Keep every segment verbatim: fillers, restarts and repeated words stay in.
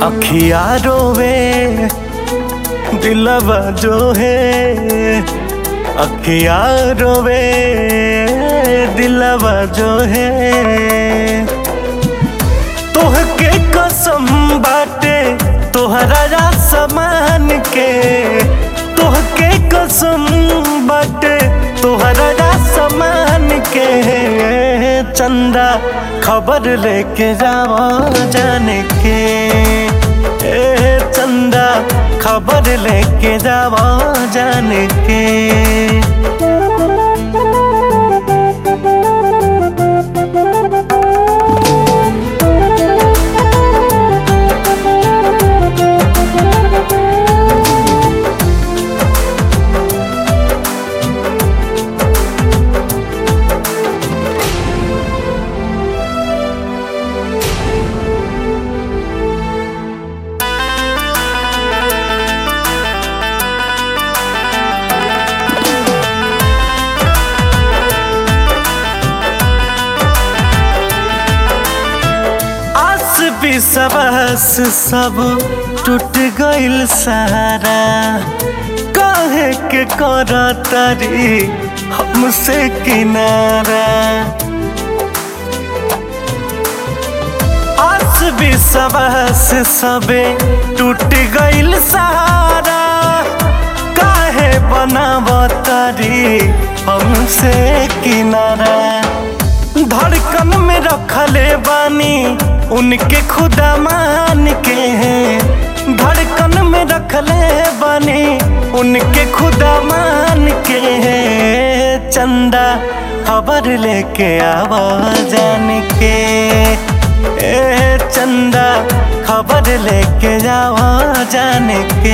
अखिया रोवे दिलवा जो है, अखिया रोवे दिलवा जो है। तोहके कसम बाटे तोहरा समान के, तोहके कसम बाटे तोहरा समान के। चंदा खबर लेके जावा जाने के, ए चंदा खबर लेके जावा जाने के। विश्वास सब टूट गइल सारा, काहे के करा तारी हमसे किनारा। आस विश्वास सबे टूट गइल सारा, काहे बनावा तारी हमसे किनारा। धड़कन में रखले बानी उनके खुदा मान के हैं, धड़कन में रखले बानी उनके खुदा मान के हैं। चंदा खबर लेके आवा जाने के, ए चंदा खबर लेके जावा जाने के।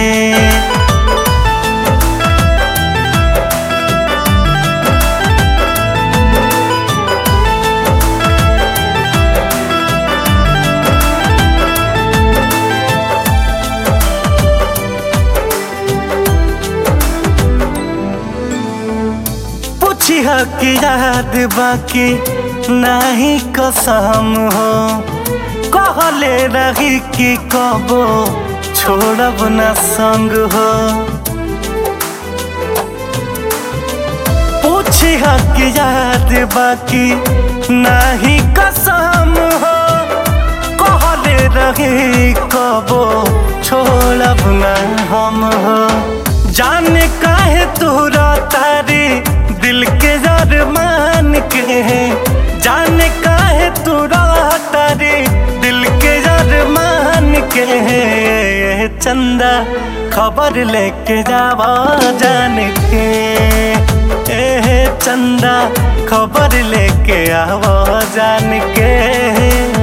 की याद बाकी नहीं कसम हो, कहले रही कि कबो छोड़ब न संग हो। पूछी की याद बाकी नहीं कसम हो, कहले रही कबो छोड़ब न हम हो। जाने काहे तोरा तारी दिल के मान के, जाने काहे तोरा तारी दिल के मान के। चंदा खबर लेके जावा जाने के, ए चंदा खबर लेके आवा जाने के।